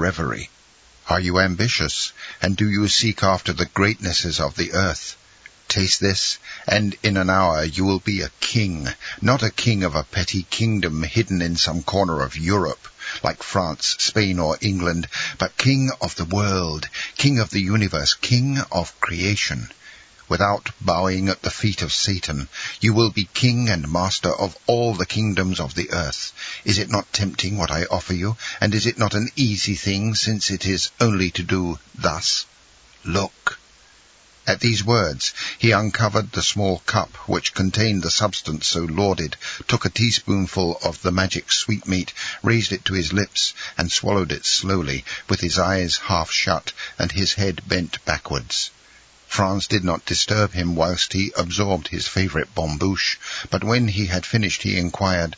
reverie? Are you ambitious, and do you seek after the greatnesses of the earth? Taste this, and in an hour you will be a king, not a king of a petty kingdom hidden in some corner of Europe, like France, Spain, or England, but king of the world, king of the universe, king of creation. Without bowing at the feet of Satan, you will be king and master of all the kingdoms of the earth. Is it not tempting what I offer you, and is it not an easy thing, since it is only to do thus? Look." At these words, he uncovered the small cup which contained the substance so lauded, took a teaspoonful of the magic sweetmeat, raised it to his lips, and swallowed it slowly, with his eyes half shut and his head bent backwards. Franz did not disturb him whilst he absorbed his favourite bombouche, but when he had finished he inquired,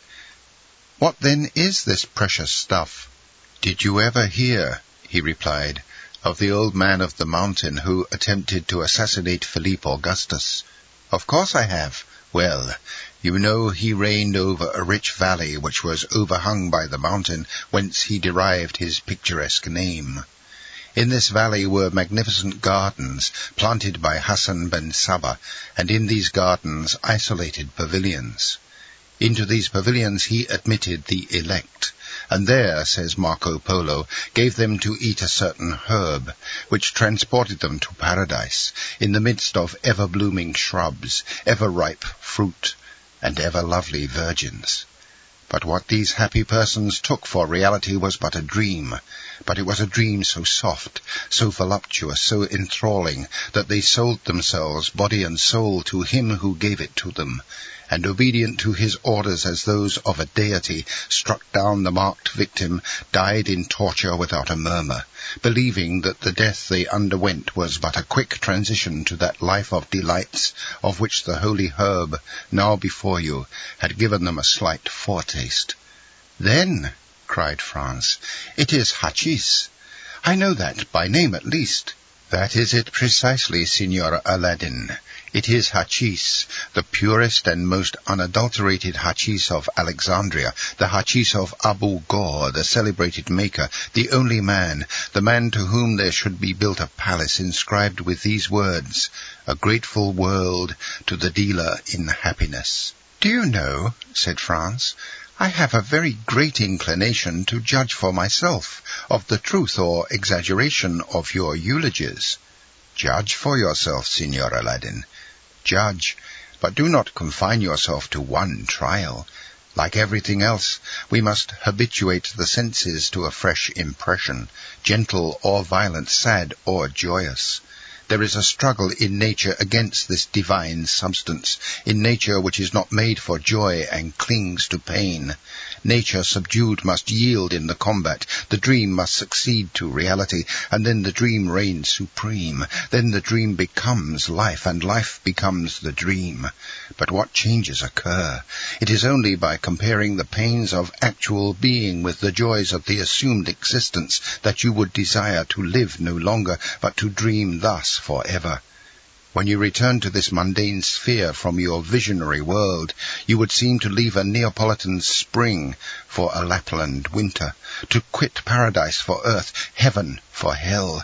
"What then is this precious stuff?" "Did you ever hear," he replied, "of the old man of the mountain who attempted to assassinate Philippe Augustus?" "Of course I have." "Well, you know he reigned over a rich valley which was overhung by the mountain whence he derived his picturesque name. In this valley were magnificent gardens planted by Hassan ben Sabah, and in these gardens isolated pavilions. Into these pavilions he admitted the elect, and there, says Marco Polo, gave them to eat a certain herb, which transported them to paradise, in the midst of ever-blooming shrubs, ever-ripe fruit, and ever-lovely virgins. But what these happy persons took for reality was but a dream, but it was a dream so soft, so voluptuous, so enthralling, that they sold themselves, body and soul, to him who gave it to them, and obedient to his orders as those of a deity, struck down the marked victim, died in torture without a murmur, believing that the death they underwent was but a quick transition to that life of delights of which the holy herb, now before you, had given them a slight foretaste. "Then," cried Franz, "it is hachis. I know that, by name at least." "That is it precisely, Signor Aladdin. It is hachis, the purest and most unadulterated hachis of Alexandria, the hachis of Abu Ghor, the celebrated maker, the only man, the man to whom there should be built a palace inscribed with these words, 'A grateful world to the dealer in happiness.'" "Do you know," said Franz, "I have a very great inclination to judge for myself of the truth or exaggeration of your eulogies." "Judge for yourself, Signor Aladdin. Judge, but do not confine yourself to one trial. Like everything else, we must habituate the senses to a fresh impression, gentle or violent, sad or joyous. There is a struggle in nature against this divine substance, in nature which is not made for joy and clings to pain. Nature subdued must yield in the combat. The dream must succeed to reality, and then the dream reigns supreme. Then the dream becomes life, and life becomes the dream. But what changes occur? It is only by comparing the pains of actual being with the joys of the assumed existence that you would desire to live no longer, but to dream thus forever. When you return to this mundane sphere from your visionary world, you would seem to leave a Neapolitan spring for a Lapland winter, to quit paradise for earth, heaven for hell.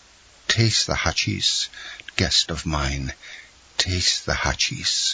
Taste the hachis, guest of mine, taste the hachis."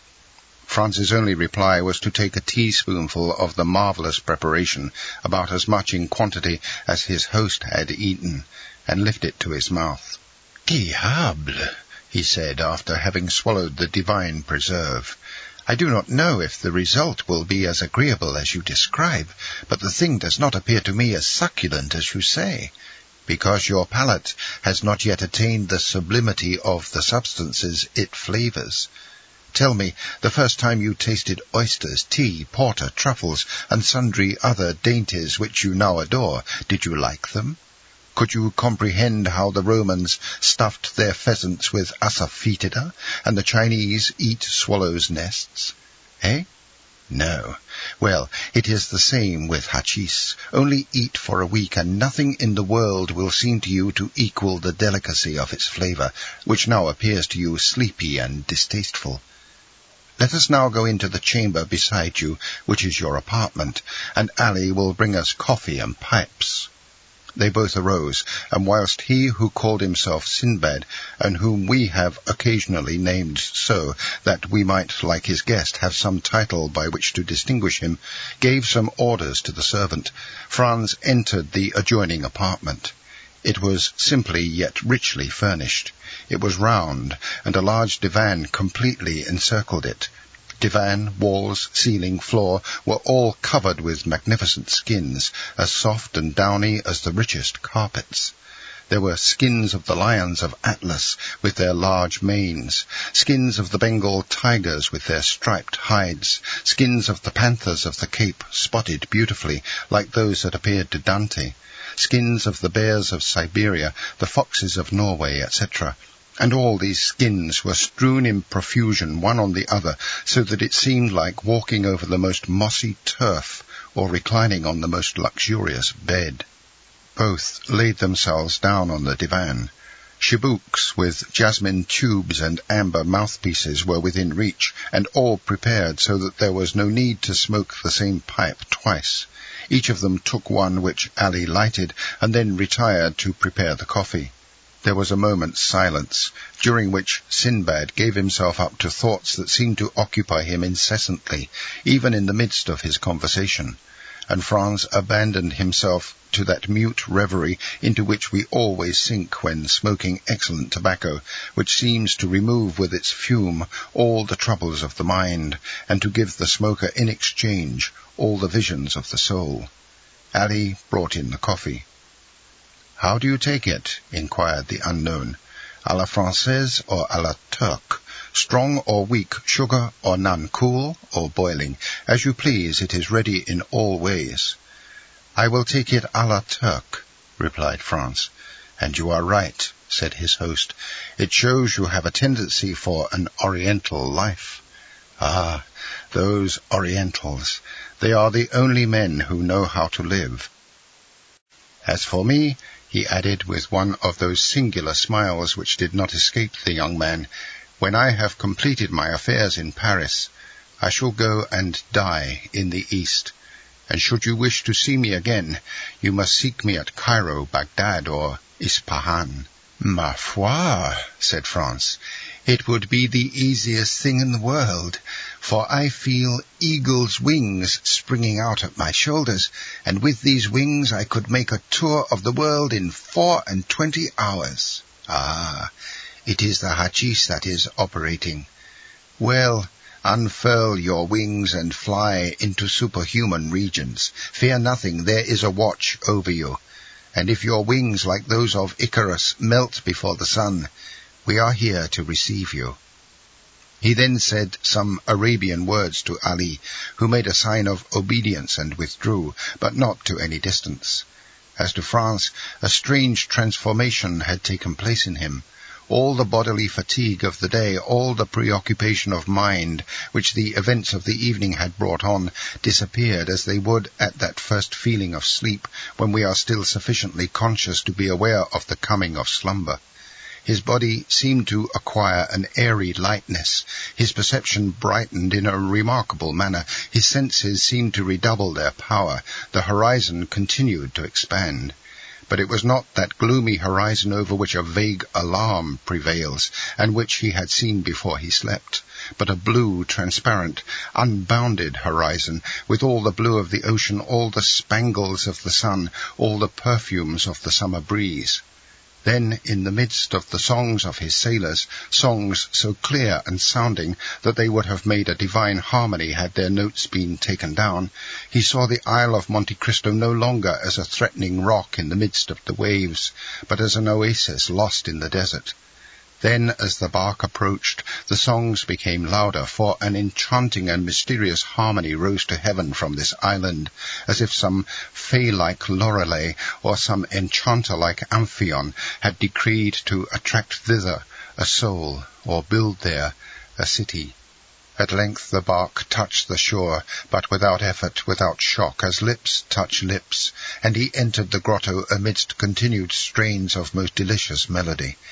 Franz's only reply was to take a teaspoonful of the marvellous preparation, about as much in quantity as his host had eaten, and lift it to his mouth. "Diable!" he said, after having swallowed the divine preserve. "I do not know if the result will be as agreeable as you describe, but the thing does not appear to me as succulent as you say, because your palate has not yet attained the sublimity of the substances it flavours. Tell me, the first time you tasted oysters, tea, porter, truffles, and sundry other dainties which you now adore, did you like them? Could you comprehend how the Romans stuffed their pheasants with asafoetida, and the Chinese eat swallows' nests? Eh? No. Well, it is the same with hachis. Only eat for a week, and nothing in the world will seem to you to equal the delicacy of its flavour, which now appears to you sleepy and distasteful. Let us now go into the chamber beside you, which is your apartment, and Ali will bring us coffee and pipes." They both arose, and whilst he who called himself Sinbad, and whom we have occasionally named so, that we might, like his guest, have some title by which to distinguish him, gave some orders to the servant, Franz entered the adjoining apartment. It was simply yet richly furnished. It was round, and a large divan completely encircled it. Divan, walls, ceiling, floor were all covered with magnificent skins, as soft and downy as the richest carpets. There were skins of the lions of Atlas with their large manes, skins of the Bengal tigers with their striped hides, skins of the panthers of the Cape spotted beautifully like those that appeared to Dante, skins of the bears of Siberia, the foxes of Norway, etc., and all these skins were strewn in profusion one on the other, so that it seemed like walking over the most mossy turf or reclining on the most luxurious bed. Both laid themselves down on the divan. Chibouks with jasmine tubes and amber mouthpieces were within reach, and all prepared so that there was no need to smoke the same pipe twice. Each of them took one which Ali lighted, and then retired to prepare the coffee. There was a moment's silence, during which Sinbad gave himself up to thoughts that seemed to occupy him incessantly, even in the midst of his conversation, and Franz abandoned himself to that mute reverie into which we always sink when smoking excellent tobacco, which seems to remove with its fume all the troubles of the mind, and to give the smoker in exchange all the visions of the soul. Ali brought in the coffee. "How do you take it?" inquired the unknown. "A la Française or a la Turque? Strong or weak, sugar or none, cool or boiling? As you please, it is ready in all ways." "I will take it a la Turque," replied Franz. "And you are right," said his host. "It shows you have a tendency for an Oriental life." "Ah, those Orientals! They are the only men who know how to live. As for me," he added with one of those singular smiles which did not escape the young man, "when I have completed my affairs in Paris, I shall go and die in the East, and should you wish to see me again, you must seek me at Cairo, Baghdad, or Ispahan." "Ma foi," said Franz, "it would be the easiest thing in the world, for I feel eagle's wings springing out at my shoulders, and with these wings I could make a tour of the world in 24 hours. Ah, it is the hachis that is operating. Well, unfurl your wings and fly into superhuman regions. Fear nothing, there is a watch over you. And if your wings, like those of Icarus, melt before the sun, we are here to receive you." He then said some Arabian words to Ali, who made a sign of obedience and withdrew, but not to any distance. As to Franz, a strange transformation had taken place in him. All the bodily fatigue of the day, all the preoccupation of mind which the events of the evening had brought on, disappeared as they would at that first feeling of sleep, when we are still sufficiently conscious to be aware of the coming of slumber. His body seemed to acquire an airy lightness. His perception brightened in a remarkable manner. His senses seemed to redouble their power. The horizon continued to expand. But it was not that gloomy horizon over which a vague alarm prevails, and which he had seen before he slept, but a blue, transparent, unbounded horizon, with all the blue of the ocean, all the spangles of the sun, all the perfumes of the summer breeze. Then, in the midst of the songs of his sailors, songs so clear and sounding that they would have made a divine harmony had their notes been taken down, he saw the Isle of Monte Cristo no longer as a threatening rock in the midst of the waves, but as an oasis lost in the desert. Then, as the bark approached, the songs became louder, for an enchanting and mysterious harmony rose to heaven from this island, as if some fay-like Lorelei or some enchanter like Amphion had decreed to attract thither a soul, or build there a city. At length the bark touched the shore, but without effort, without shock, as lips touch lips, and he entered the grotto amidst continued strains of most delicious melody.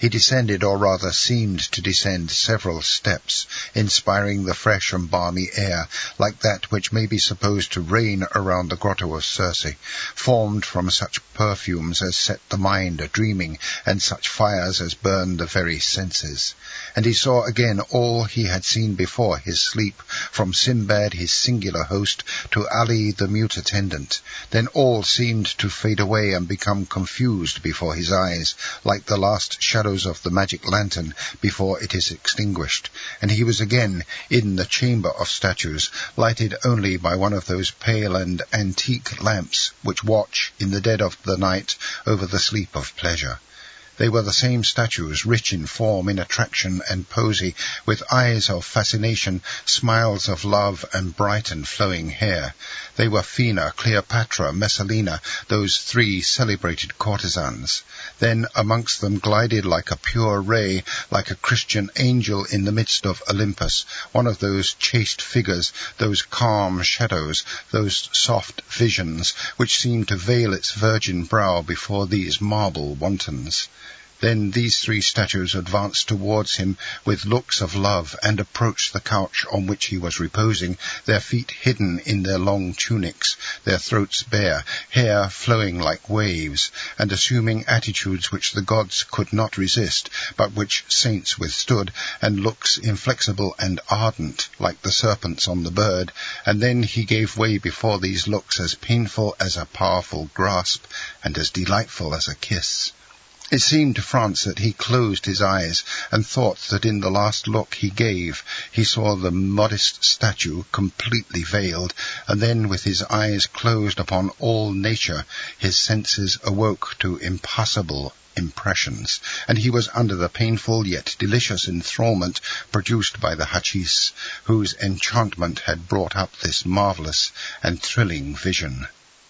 He descended, or rather seemed to descend, several steps, inspiring the fresh and balmy air, like that which may be supposed to reign around the grotto of Circe, formed from such perfumes as set the mind a-dreaming, and such fires as burn the very senses. And he saw again all he had seen before his sleep, from Sinbad his singular host to Ali the mute attendant. Then all seemed to fade away and become confused before his eyes, like the last shadows of the magic lantern before it is extinguished, and he was again in the chamber of statues, lighted only by one of those pale and antique lamps which watch in the dead of the night over the sleep of pleasure. They were the same statues, rich in form, in attraction and posy, with eyes of fascination, smiles of love, and bright and flowing hair. They were Phina, Cleopatra, Messalina, those three celebrated courtesans. Then amongst them glided like a pure ray, like a Christian angel in the midst of Olympus, one of those chaste figures, those calm shadows, those soft visions, which seemed to veil its virgin brow before these marble wantons. Then these three statues advanced towards him with looks of love, and approached the couch on which he was reposing, their feet hidden in their long tunics, their throats bare, hair flowing like waves, and assuming attitudes which the gods could not resist, but which saints withstood, and looks inflexible and ardent, like the serpents on the bird. And then he gave way before these looks, as painful as a powerful grasp, and as delightful as a kiss. It seemed to Franz that he closed his eyes, and thought that in the last look he gave he saw the modest statue completely veiled, and then with his eyes closed upon all nature, his senses awoke to impossible impressions, and he was under the painful yet delicious enthrallment produced by the hachis, whose enchantment had brought up this marvellous and thrilling vision.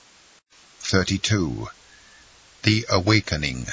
32. The Awakening.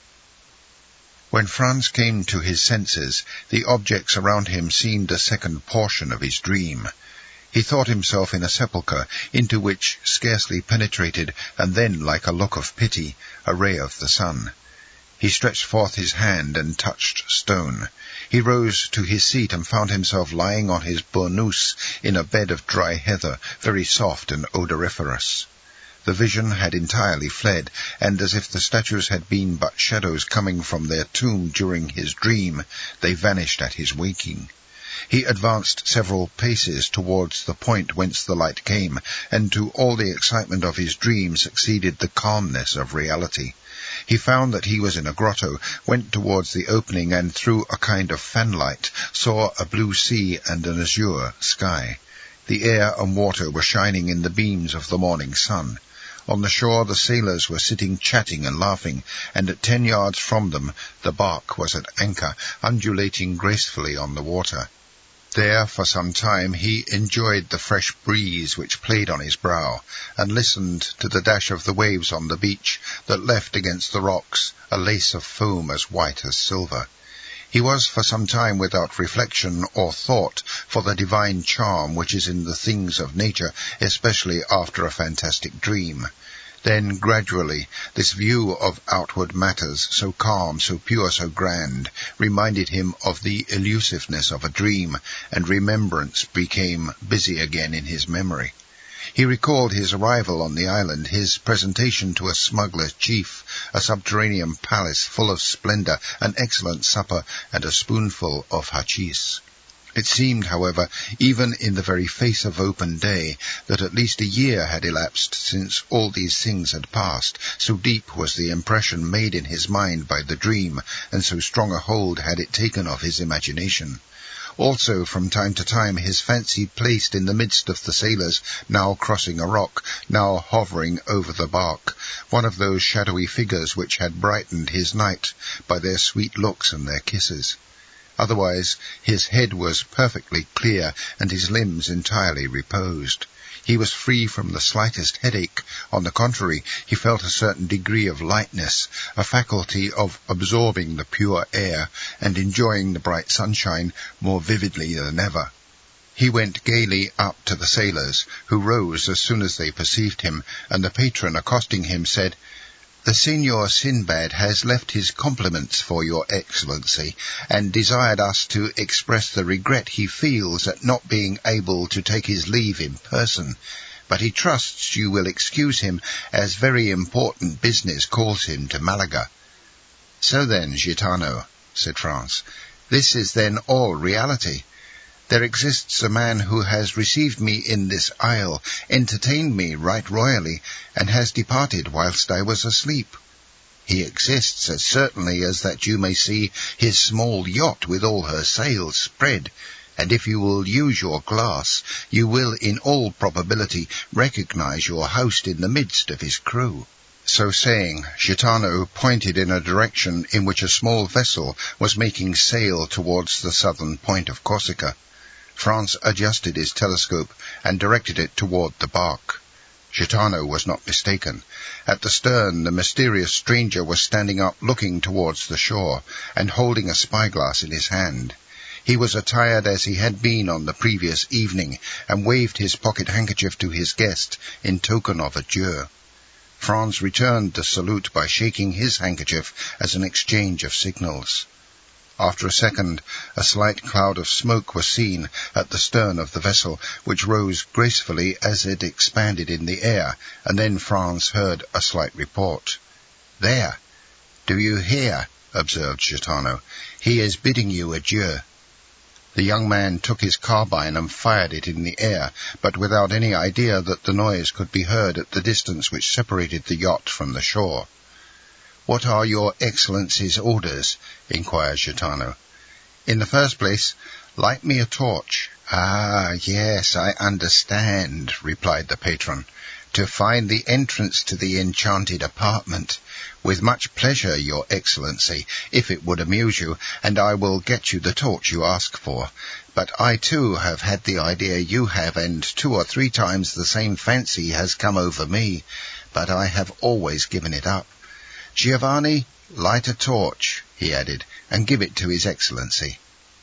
When Franz came to his senses, the objects around him seemed a second portion of his dream. He thought himself in a sepulchre into which scarcely penetrated, and then, like a look of pity, a ray of the sun. He stretched forth his hand and touched stone. He rose to his seat and found himself lying on his burnous in a bed of dry heather, very soft and odoriferous. The vision had entirely fled, and as if the statues had been but shadows coming from their tomb during his dream, they vanished at his waking. He advanced several paces towards the point whence the light came, and to all the excitement of his dream succeeded the calmness of reality. He found that he was in a grotto, went towards the opening, and through a kind of fanlight saw a blue sea and an azure sky. The air and water were shining in the beams of the morning sun. On the shore the sailors were sitting chatting and laughing, and at 10 yards from them the bark was at anchor, undulating gracefully on the water. There for some time he enjoyed the fresh breeze which played on his brow, and listened to the dash of the waves on the beach that left against the rocks a lace of foam as white as silver. He was for some time without reflection or thought for the divine charm which is in the things of nature, especially after a fantastic dream. Then, gradually, this view of outward matters, so calm, so pure, so grand, reminded him of the elusiveness of a dream, and remembrance became busy again in his memory. He recalled his arrival on the island, his presentation to a smuggler chief, a subterranean palace full of splendor, an excellent supper, and a spoonful of hachis. It seemed, however, even in the very face of open day, that at least a year had elapsed since all these things had passed, so deep was the impression made in his mind by the dream, and so strong a hold had it taken of his imagination. Also, from time to time, his fancy placed in the midst of the sailors, now crossing a rock, now hovering over the bark, one of those shadowy figures which had brightened his night by their sweet looks and their kisses. Otherwise, his head was perfectly clear, and his limbs entirely reposed. He was free from the slightest headache. On the contrary, he felt a certain degree of lightness, a faculty of absorbing the pure air, and enjoying the bright sunshine more vividly than ever. He went gaily up to the sailors, who rose as soon as they perceived him, and the patron, accosting him, said, "The Signor Sinbad has left his compliments for your Excellency, and desired us to express the regret he feels at not being able to take his leave in person, but he trusts you will excuse him, as very important business calls him to Malaga." "So then, Gitano," said Franz, "this is then all reality. There exists a man who has received me in this isle, entertained me right royally, and has departed whilst I was asleep. He exists as certainly as that you may see his small yacht with all her sails spread, and if you will use your glass, you will in all probability recognize your host in the midst of his crew." So saying, Gitano pointed in a direction in which a small vessel was making sail towards the southern point of Corsica. Franz adjusted his telescope and directed it toward the bark. Gitano was not mistaken. At the stern, the mysterious stranger was standing up, looking towards the shore, and holding a spyglass in his hand. He was attired as he had been on the previous evening, and waved his pocket handkerchief to his guest in token of adieu. Franz returned the salute by shaking his handkerchief as an exchange of signals. After a second, a slight cloud of smoke was seen at the stern of the vessel, which rose gracefully as it expanded in the air, and then Franz heard a slight report. "There! Do you hear?" observed Gitano. "He is bidding you adieu." The young man took his carbine and fired it in the air, but without any idea that the noise could be heard at the distance which separated the yacht from the shore. "What are your Excellency's orders?" inquired Gitano. "In the first place, light me a torch." "Ah, yes, I understand," replied the patron. "To find the entrance to the enchanted apartment. With much pleasure, your Excellency, if it would amuse you, and I will get you the torch you ask for. But I too have had the idea you have, and 2 or 3 times the same fancy has come over me, but I have always given it up. Giovanni, light a torch," he added, "and give it to His Excellency."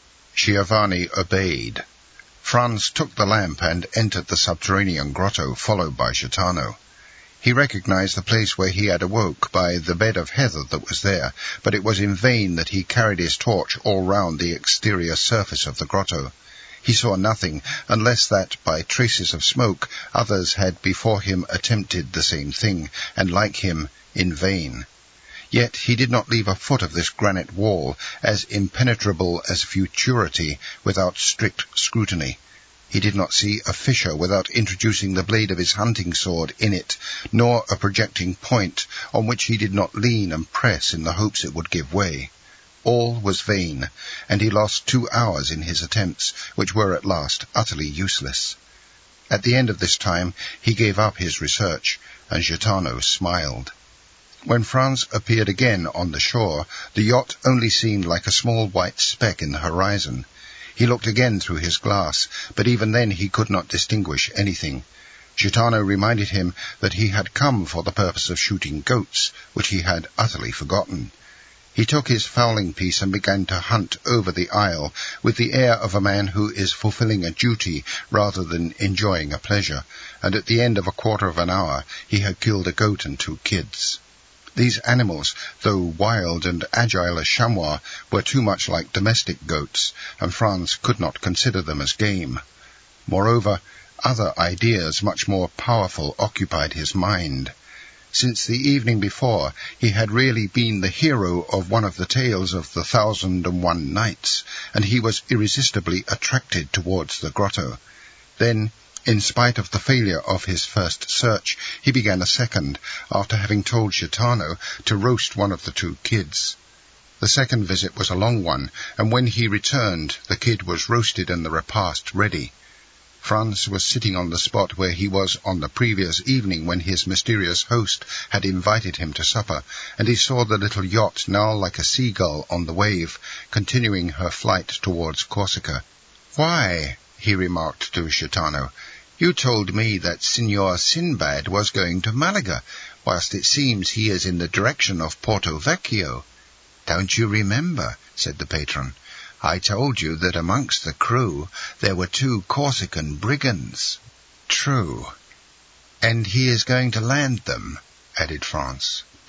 Giovanni obeyed. Franz took the lamp and entered the subterranean grotto, followed by Gitano. He recognized the place where he had awoke by the bed of heather that was there, but it was in vain that he carried his torch all round the exterior surface of the grotto. He saw nothing, unless that, by traces of smoke, others had before him attempted the same thing, and like him, in vain. Yet he did not leave a foot of this granite wall, as impenetrable as futurity, without strict scrutiny. He did not see a fissure without introducing the blade of his hunting sword in it, nor a projecting point on which he did not lean and press in the hopes it would give way. All was vain, and he lost 2 hours in his attempts, which were at last utterly useless. At the end of this time he gave up his research, and Gitano smiled. When Franz appeared again on the shore, the yacht only seemed like a small white speck in the horizon. He looked again through his glass, but even then he could not distinguish anything. Gitano reminded him that he had come for the purpose of shooting goats, which he had utterly forgotten. He took his fowling piece and began to hunt over the isle, with the air of a man who is fulfilling a duty rather than enjoying a pleasure, and at the end of a quarter of an hour he had killed a goat and 2 kids. These animals, though wild and agile as chamois, were too much like domestic goats, and Franz could not consider them as game. Moreover, other ideas much more powerful occupied his mind. Since the evening before, he had really been the hero of one of the tales of the 1,001 Nights, and he was irresistibly attracted towards the grotto. Then, in spite of the failure of his first search, he began a second, after having told Gitano to roast one of the 2 kids. The second visit was a long one, and when he returned, the kid was roasted and the repast ready. Franz was sitting on the spot where he was on the previous evening when his mysterious host had invited him to supper, and he saw the little yacht, now like a seagull on the wave, continuing her flight towards Corsica. "Why," he remarked to Gitano, "you told me that Signor Sinbad was going to Malaga, whilst it seems he is in the direction of Porto Vecchio." "Don't you remember?" said the patron. "I told you that amongst the crew there were 2 Corsican brigands." "True." "And he is going to land them," added Franz.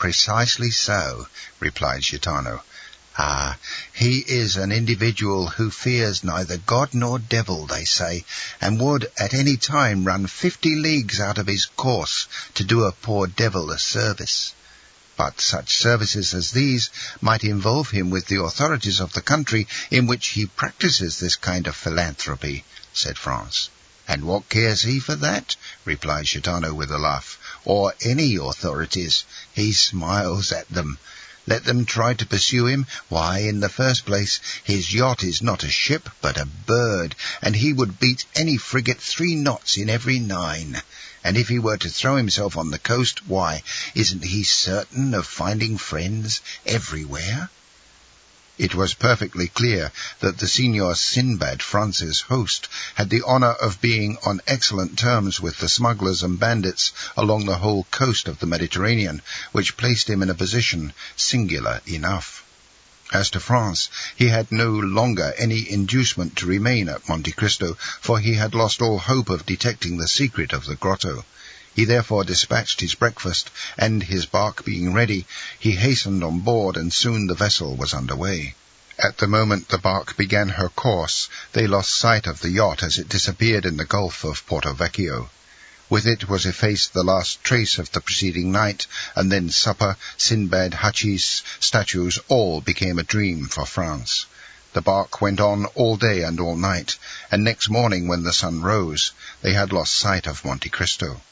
Precisely so, replied Gitano. Ah, he is an individual who fears neither God nor devil, they say, and would at any time run 50 leagues out of his course to do a poor devil a service. But such services as these might involve him with the authorities of the country in which he practices this kind of philanthropy, said Franz. And what cares he for that? Replied Gitano with a laugh. Or any authorities. He smiles at them. Let them try to pursue him. Why, in the first place, his yacht is not a ship, but a bird, and he would beat any frigate 3 knots in every 9. And if he were to throw himself on the coast, why, isn't he certain of finding friends everywhere? It was perfectly clear that the Signor Sinbad, Franz's host, had the honour of being on excellent terms with the smugglers and bandits along the whole coast of the Mediterranean, which placed him in a position singular enough. As to Franz, he had no longer any inducement to remain at Monte Cristo, for he had lost all hope of detecting the secret of the grotto. He therefore dispatched his breakfast, and his bark being ready, he hastened on board, and soon the vessel was under way. At the moment the bark began her course, they lost sight of the yacht as it disappeared in the Gulf of Porto Vecchio. With it was effaced the last trace of the preceding night, and then supper, Sinbad, hachis, statues, all became a dream for Franz. The bark went on all day and all night, and next morning when the sun rose, they had lost sight of Monte Cristo.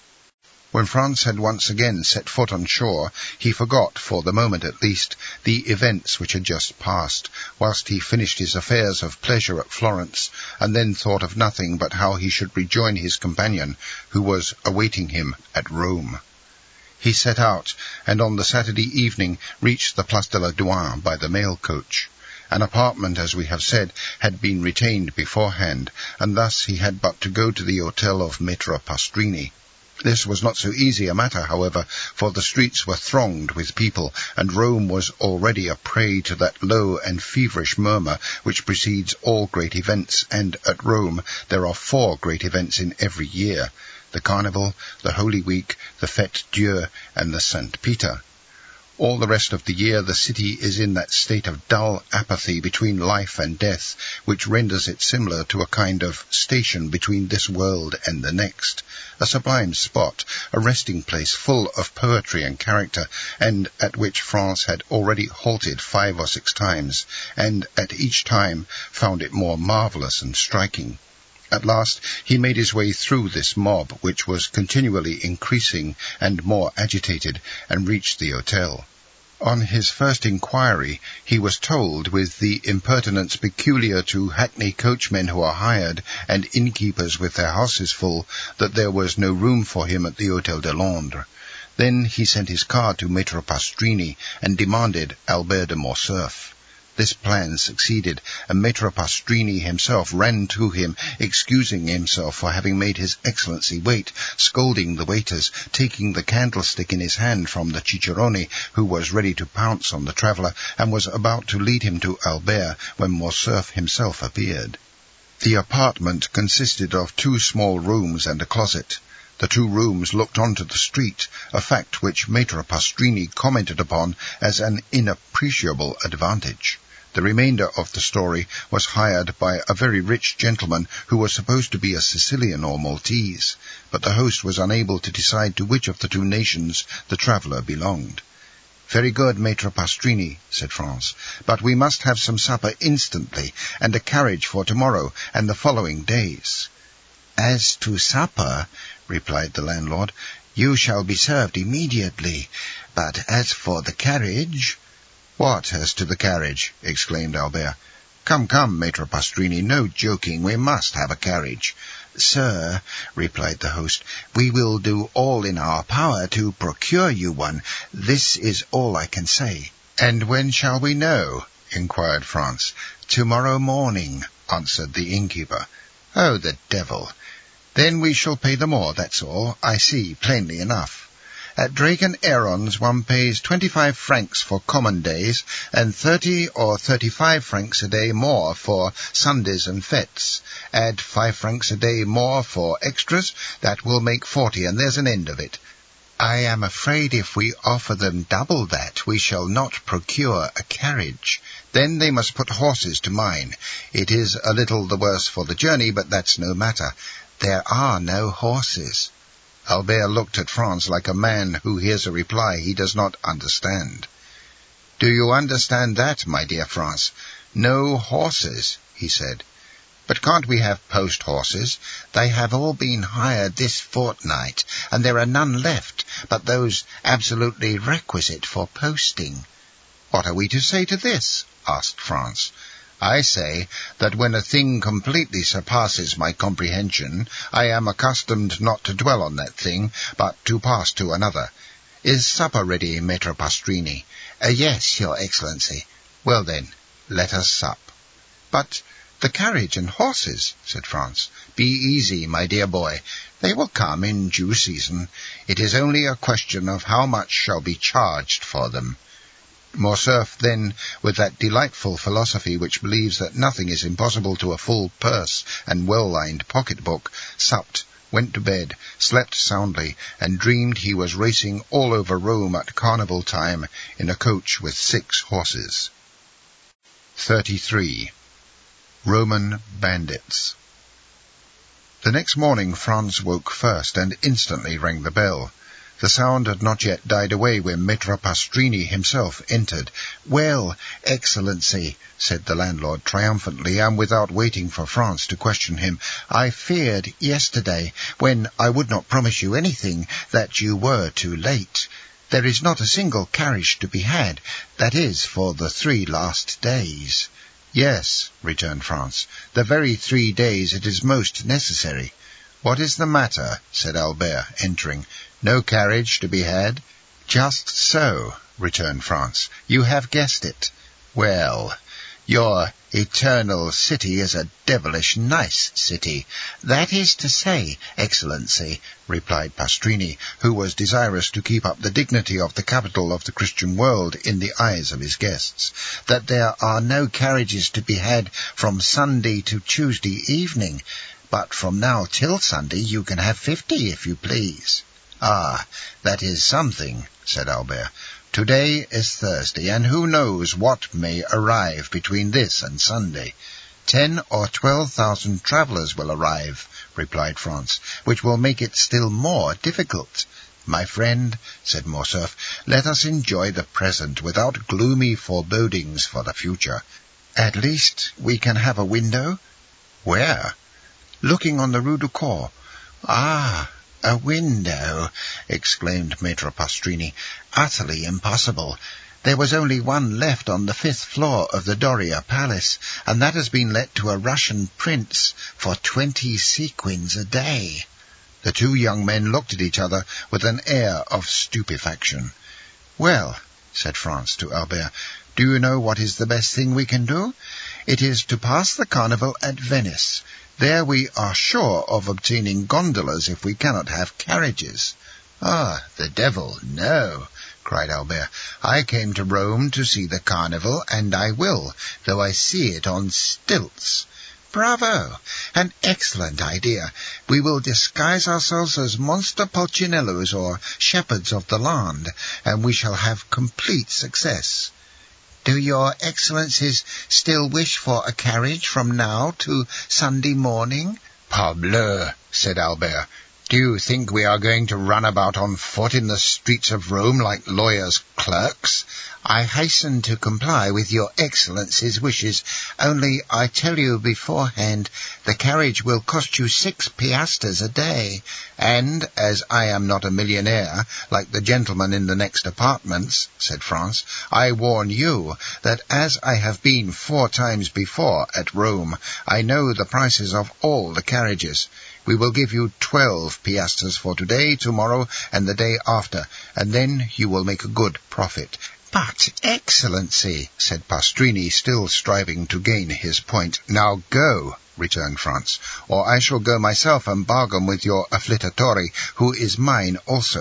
When Franz had once again set foot on shore, he forgot, for the moment at least, the events which had just passed, whilst he finished his affairs of pleasure at Florence, and then thought of nothing but how he should rejoin his companion, who was awaiting him at Rome. He set out, and on the Saturday evening reached the Place de la Douane by the mail coach. An apartment, as we have said, had been retained beforehand, and thus he had but to go to the hotel of Maitre Pastrini. This was not so easy a matter, however, for the streets were thronged with people, and Rome was already a prey to that low and feverish murmur which precedes all great events, and at Rome there are 4 great events in every year: the Carnival, the Holy Week, the Fête Dieu, and the St. Peter. All the rest of the year the city is in that state of dull apathy between life and death, which renders it similar to a kind of station between this world and the next, a sublime spot, a resting place full of poetry and character, and at which Franz had already halted 5 or 6 times, and at each time found it more marvellous and striking. At last he made his way through this mob, which was continually increasing and more agitated, and reached the hotel. On his first inquiry, he was told, with the impertinence peculiar to hackney coachmen who are hired, and innkeepers with their houses full, that there was no room for him at the Hôtel de Londres. Then he sent his card to Maitre Pastrini, and demanded Albert de Morcerf. This plan succeeded, and Maitre Pastrini himself ran to him, excusing himself for having made his Excellency wait, scolding the waiters, taking the candlestick in his hand from the cicerone, who was ready to pounce on the traveller, and was about to lead him to Albert when Morcerf himself appeared. The apartment consisted of 2 small rooms and a closet. The 2 rooms looked onto the street, a fact which Maitre Pastrini commented upon as an inappreciable advantage. The remainder of the story was hired by a very rich gentleman who was supposed to be a Sicilian or Maltese, but the host was unable to decide to which of the 2 nations the traveller belonged. "Very good, Maitre Pastrini," said Franz, "but we must have some supper instantly, and a carriage for tomorrow and the following days." "As to supper," replied the landlord, "you shall be served immediately, but as for the carriage—" "What as to the carriage?" exclaimed Albert. "Come, Maitre Pastrini, no joking, we must have a carriage." "Sir," replied the host, "we will do all in our power to procure you one. This is all I can say." "And when shall we know?" inquired Franz. "Tomorrow morning," answered the innkeeper. "Oh, the devil! Then we shall pay the more, that's all. I see, plainly enough. At Drake and Aaron's one pays 25 francs for common days, and 30 or 35 francs a day more for Sundays and fêtes. Add 5 francs a day more for extras, that will make 40, and there's an end of it. I am afraid if we offer them double that, we shall not procure a carriage. Then they must put horses to mine. It is a little the worse for the journey, but that's no matter. There are no horses." Albert looked at Franz like a man who hears a reply he does not understand. "Do you understand that, my dear Franz? No horses," he said. "But can't we have post horses? They have all been hired this fortnight, and there are none left but those absolutely requisite for posting." "What are we to say to this?" asked Franz. "I say that when a thing completely surpasses my comprehension, I am accustomed not to dwell on that thing, but to pass to another. Is supper ready, Maître Pastrini?" "Yes, Your Excellency." "Well then, let us sup." "But the carriage and horses," said Franz. "Be easy, my dear boy. They will come in due season. It is only a question of how much shall be charged for them." Morcerf then, with that delightful philosophy which believes that nothing is impossible to a full purse and well-lined pocket-book, supped, went to bed, slept soundly, and dreamed he was racing all over Rome at carnival time in a coach with 6 horses. 33. Roman Bandits. The next morning Franz woke first and instantly rang the bell. The sound had not yet died away when Maître Pastrini himself entered. "Well, Excellency," said the landlord triumphantly, and without waiting for Franz to question him, "I feared yesterday, when I would not promise you anything, that you were too late. There is not a single carriage to be had, that is, for the 3 last days." "Yes," returned Franz, "the very 3 days it is most necessary." "What is the matter?" said Albert, entering. "No carriage to be had?" "Just so," returned Franz. "You have guessed it. Well, your eternal city is a devilish nice city." "That is to say, Excellency," replied Pastrini, who was desirous to keep up the dignity of the capital of the Christian world in the eyes of his guests, "that there are no carriages to be had from Sunday to Tuesday evening, but from now till Sunday you can have 50, if you please." "Ah, that is something," said Albert. "Today is Thursday, and who knows what may arrive between this and Sunday?" 10 or 12,000 travellers will arrive," replied Franz, "which will make it still more difficult." "My friend," said Morcerf, "let us enjoy the present without gloomy forebodings for the future." "At least we can have a window." "Where?" "Looking on the Rue du Cours." "Ah, a window!" exclaimed Maître Pastrini. "Utterly impossible. There was only one left on the 5th floor of the Doria Palace, and that has been let to a Russian prince for 20 sequins a day." The 2 young men looked at each other with an air of stupefaction. "Well," said Franz to Albert, "do you know what is the best thing we can do? It is to pass the carnival at Venice. There we are sure of obtaining gondolas if we cannot have carriages." "Ah, the devil, no!" cried Albert. "I came to Rome to see the carnival, and I will, though I see it on stilts." "Bravo! An excellent idea. We will disguise ourselves as monster Pulcinellos or shepherds of the land, and we shall have complete success." "Do your Excellencies still wish for a carriage from now to Sunday morning?" "Parbleu," said Albert. "Do you think we are going to run about on foot in the streets of Rome like lawyers' clerks?" "I hasten to comply with your Excellency's wishes, only I tell you beforehand the carriage will cost you 6 piastres a day, and, as I am not a millionaire, like the gentleman in the next apartments," said Franz, "I warn you that as I have been 4 times before at Rome, I know the prices of all the carriages. We will give you 12 piastres for today, tomorrow, and the day after, and then you will make a good profit." "But, Excellency," said Pastrini, still striving to gain his point. "Now go," returned Franz, "or I shall go myself and bargain with your afflittatore, who is mine also.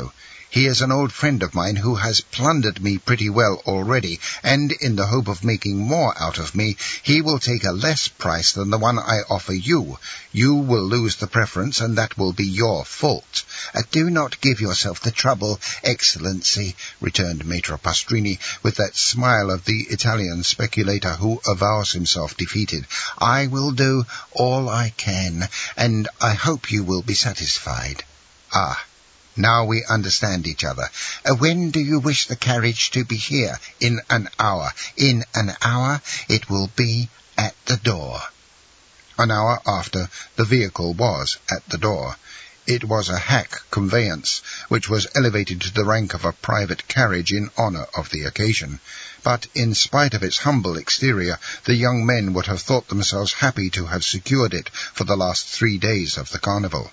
He is an old friend of mine who has plundered me pretty well already, and in the hope of making more out of me, he will take a less price than the one I offer you. You will lose the preference, and that will be your fault. Do not give yourself the trouble, Excellency, returned Maitre Pastrini, with that smile of the Italian speculator who avows himself defeated. I will do all I can, and I hope you will be satisfied. Ah, now we understand each other. When do you wish the carriage to be here? In an hour. In an hour it will be at the door. An hour after, the vehicle was at the door. It was a hack conveyance, which was elevated to the rank of a private carriage in honour of the occasion. But in spite of its humble exterior, the young men would have thought themselves happy to have secured it for the last 3 days of the carnival.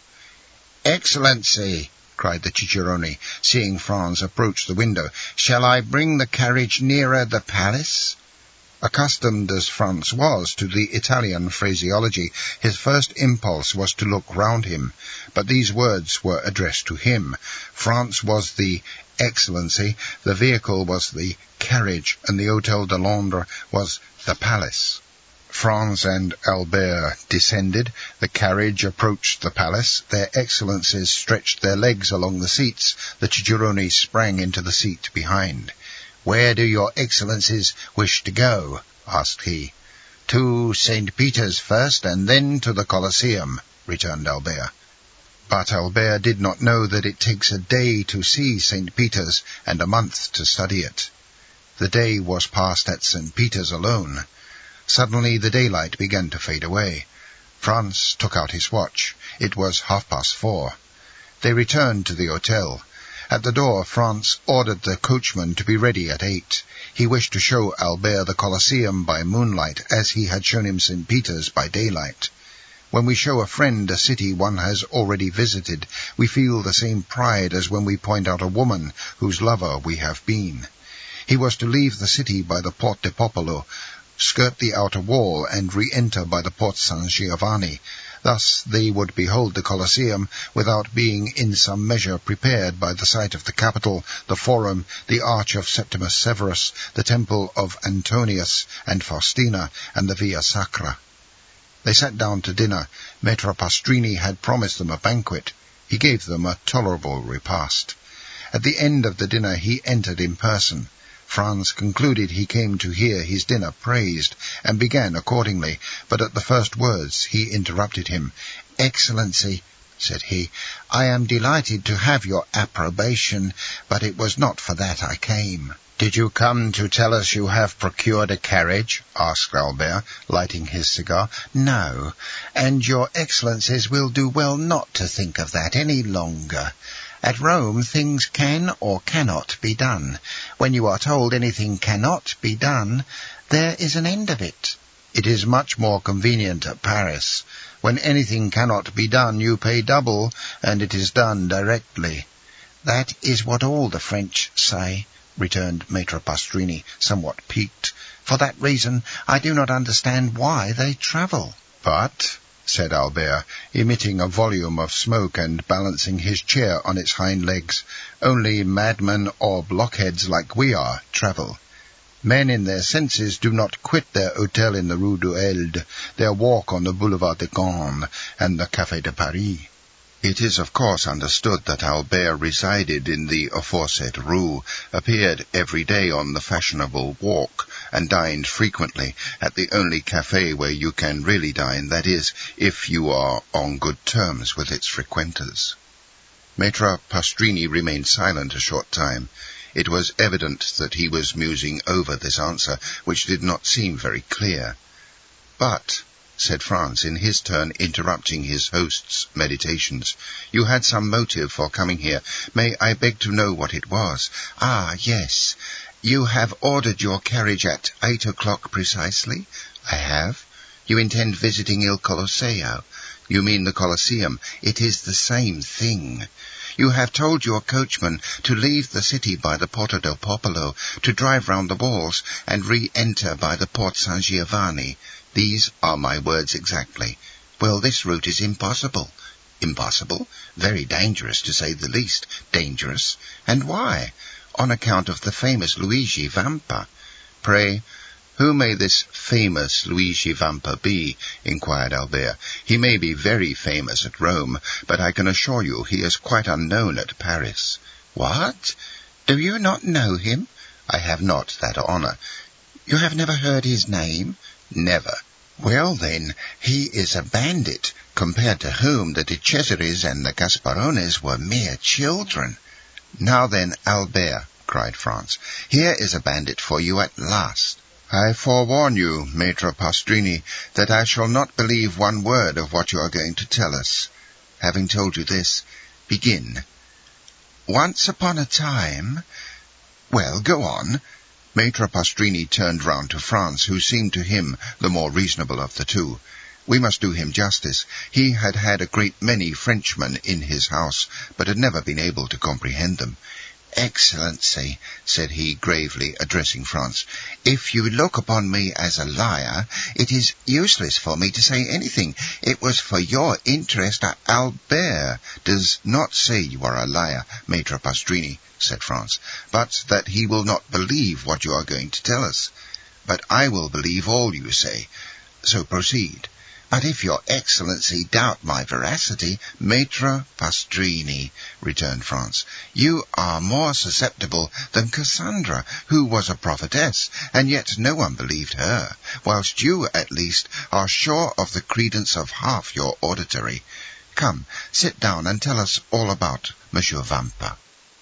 "Excellency," cried the cicerone, seeing Franz approach the window, "shall I bring the carriage nearer the palace?" Accustomed as Franz was to the Italian phraseology, his first impulse was to look round him, but these words were addressed to him. Franz was the Excellency, the vehicle was the carriage, and the Hôtel de Londres was the palace. Franz and Albert descended, the carriage approached the palace, their Excellencies stretched their legs along the seats, the cicerone sprang into the seat behind. "Where do your Excellencies wish to go?" asked he. "To St. Peter's first, and then to the Colosseum," returned Albert. But Albert did not know that it takes a day to see St. Peter's and a month to study it. The day was passed at St. Peter's alone. Suddenly the daylight began to fade away. Franz took out his watch. It was 4:30. They returned to the hotel. At the door, Franz ordered the coachman to be ready at 8. He wished to show Albert the Colosseum by moonlight, as he had shown him St. Peter's by daylight. When we show a friend a city one has already visited, we feel the same pride as when we point out a woman whose lover we have been. He was to leave the city by the Porte de Popolo, skirt the outer wall, and re-enter by the Porte San Giovanni. Thus they would behold the Colosseum without being in some measure prepared by the sight of the Capitol, the Forum, the Arch of Septimus Severus, the Temple of Antonius and Faustina, and the Via Sacra. They sat down to dinner. Maitre Pastrini had promised them a banquet. He gave them a tolerable repast. At the end of the dinner he entered in person. Franz concluded he came to hear his dinner praised, and began accordingly, but at the first words he interrupted him. "Excellency," said he, "I am delighted to have your approbation, but it was not for that I came." "Did you come to tell us you have procured a carriage?" asked Albert, lighting his cigar. "No, and your Excellencies will do well not to think of that any longer. At Rome things can or cannot be done. When you are told anything cannot be done, there is an end of it. It is much more convenient at Paris. When anything cannot be done, you pay double, and it is done directly." "That is what all the French say," returned Maitre Pastrini, somewhat piqued. "For that reason I do not understand why they travel." "But," said Albert, emitting a volume of smoke and balancing his chair on its hind legs, "only madmen or blockheads like we are travel. Men in their senses do not quit their hotel in the Rue du Helder, their walk on the Boulevard de Gand and the Café de Paris." It is of course understood that Albert resided in the aforesaid rue, appeared every day on the fashionable walk, and dined frequently at the only café where you can really dine, that is, if you are on good terms with its frequenters. Maitre Pastrini remained silent a short time. It was evident that he was musing over this answer, which did not seem very clear. "But," said Franz, in his turn interrupting his host's meditations, "you had some motive for coming here. May I beg to know what it was?" "Ah, yes. You have ordered your carriage at 8 o'clock precisely?" "I have." "You intend visiting Il Colosseo?" "You mean the Colosseum. It is the same thing." "You have told your coachman to leave the city by the Porta del Popolo, to drive round the walls, and re-enter by the Porte San Giovanni." "These are my words exactly." "Well, this route is impossible." Impossible? Very dangerous, to say the least. Dangerous? And why? On account of the famous Luigi Vampa. Pray, who may this famous Luigi Vampa be? Inquired Albert. He may be very famous at Rome, but I can assure you he is quite unknown at Paris. What? Do you not know him? I have not that honour. You have never heard his name? Never. Well, then, he is a bandit, compared to whom the De Cesaris and the Gasparones were mere children. Now then, Albert, cried Franz, here is a bandit for you at last. I forewarn you, Maitre Pastrini, that I shall not believe one word of what you are going to tell us. Having told you this, begin. Once upon a time... Well, go on. Maitre Pastrini turned round to Franz, who seemed to him the more reasonable of the two. We must do him justice. He had had a great many Frenchmen in his house, but had never been able to comprehend them. Excellency, said he gravely, addressing Franz, if you look upon me as a liar, it is useless for me to say anything. It was for your interest. Albert does not say you are a liar, Maitre Pastrini, said Franz, but that he will not believe what you are going to tell us. But I will believe all you say. So proceed. But if your Excellency doubt my veracity, Maitre Pastrini, returned Franz, you are more susceptible than Cassandra, who was a prophetess, and yet no one believed her, whilst you, at least, are sure of the credence of half your auditory. Come, sit down and tell us all about Monsieur Vampa.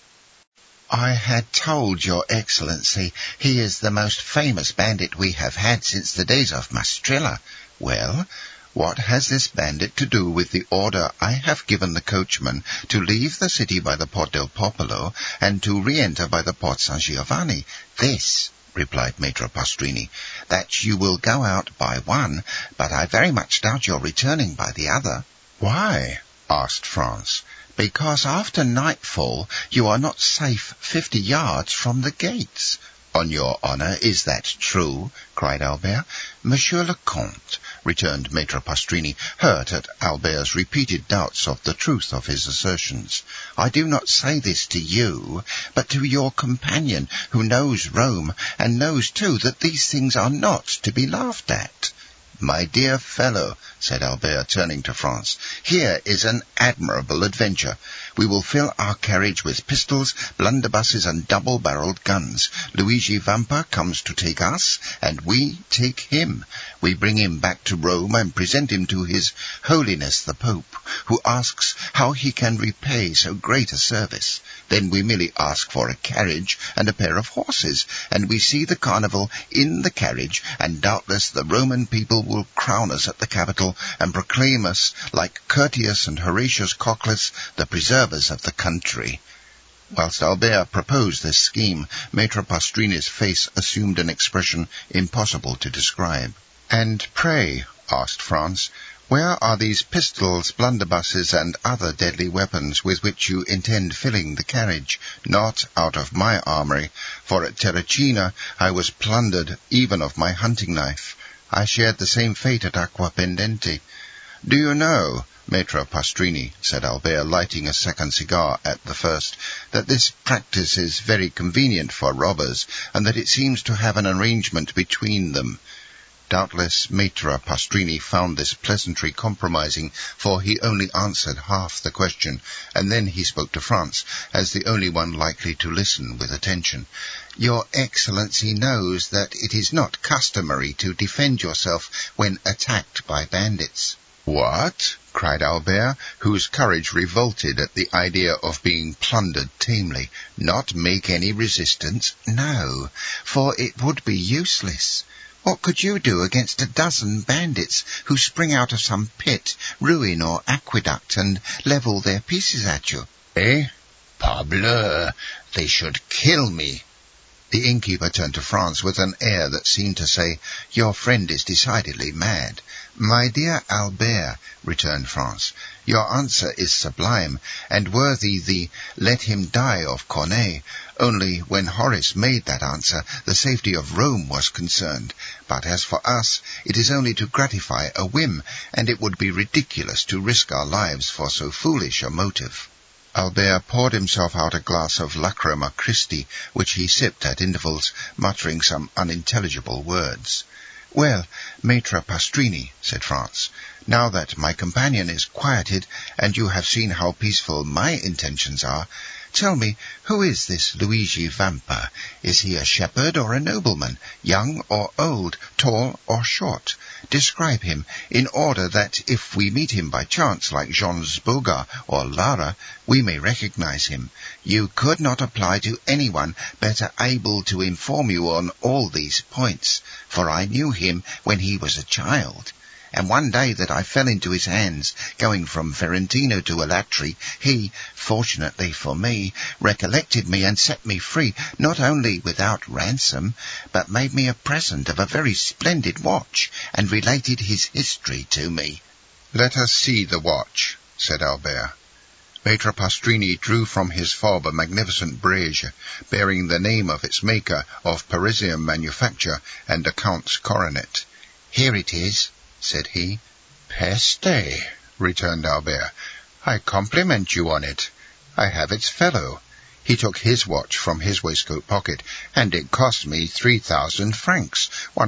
I had told your Excellency he is the most famous bandit we have had since the days of Mastrilla. Well, what has this bandit to do with the order I have given the coachman to leave the city by the Porte del Popolo and to re-enter by the Porte San Giovanni? This, replied Maitre Pastrini, that you will go out by one, but I very much doubt your returning by the other. Why? Asked Franz. Because after nightfall you are not safe 50 yards from the gates. On your honour, is that true? Cried Albert. Monsieur le Comte, returned Maitre Pastrini, hurt at Albert's repeated doubts of the truth of his assertions. I do not say this to you, but to your companion, who knows Rome, and knows, too, that these things are not to be laughed at. My dear fellow, said Albert, turning to Franz, here is an admirable adventure. We will fill our carriage with pistols, blunderbusses, and double-barreled guns. Luigi Vampa comes to take us, and we take him. We bring him back to Rome and present him to His Holiness the Pope, who asks how he can repay so great a service. Then we merely ask for a carriage and a pair of horses, and we see the carnival in the carriage, and doubtless the Roman people will crown us at the Capitol and proclaim us, like Curtius and Horatius Cocles, the preservers of the country. Whilst Albert proposed this scheme, Maitre Pastrini's face assumed an expression impossible to describe. And pray, asked Franz, where are these pistols, blunderbusses, and other deadly weapons with which you intend filling the carriage? Not out of my armoury, for at Terracina I was plundered even of my hunting knife. I shared the same fate at Aquapendente. Do you know, Maitre Pastrini, said Albert, lighting a second cigar at the first, that this practice is very convenient for robbers, and that it seems to have an arrangement between them? Doubtless Maitre Pastrini found this pleasantry compromising, for he only answered half the question, and then he spoke to Franz, as the only one likely to listen with attention. Your Excellency knows that it is not customary to defend yourself when attacked by bandits. What? Cried Albert, whose courage revolted at the idea of being plundered tamely. Not make any resistance? No, for it would be useless. What could you do against a dozen bandits who spring out of some pit, ruin, or aqueduct and level their pieces at you? Eh? Parbleu! They should kill me. The innkeeper turned to Franz with an air that seemed to say, Your friend is decidedly mad. My dear Albert, returned Franz, Your answer is sublime, and worthy the "let him die" of Corneille. Only when Horace made that answer, the safety of Rome was concerned. But as for us, it is only to gratify a whim, and it would be ridiculous to risk our lives for so foolish a motive. Albert poured himself out a glass of Lacryma Christi, which he sipped at intervals, muttering some unintelligible words. "Well, Maitre Pastrini," said Franz, "now that my companion is quieted, and you have seen how peaceful my intentions are, tell me, who is this Luigi Vampa? Is he a shepherd or a nobleman, young or old, tall or short? Describe him, in order that if we meet him by chance, like Jean's Boga or Lara, we may recognize him. You could not apply to anyone better able to inform you on all these points, for I knew him when he was a child. And one day that I fell into his hands, going from Ferentino to Alatri, he, fortunately for me, recollected me and set me free, not only without ransom, but made me a present of a very splendid watch, and related his history to me." "Let us see the watch," said Albert. Maitre Pastrini drew from his fob a magnificent Breguet, bearing the name of its maker, of Parisian manufacture, and a count's coronet. "Here it is," said he. "Peste," returned Albert. "I compliment you on it. I have its fellow." He took his watch from his waistcoat pocket, "and it cost me 3,000 francs,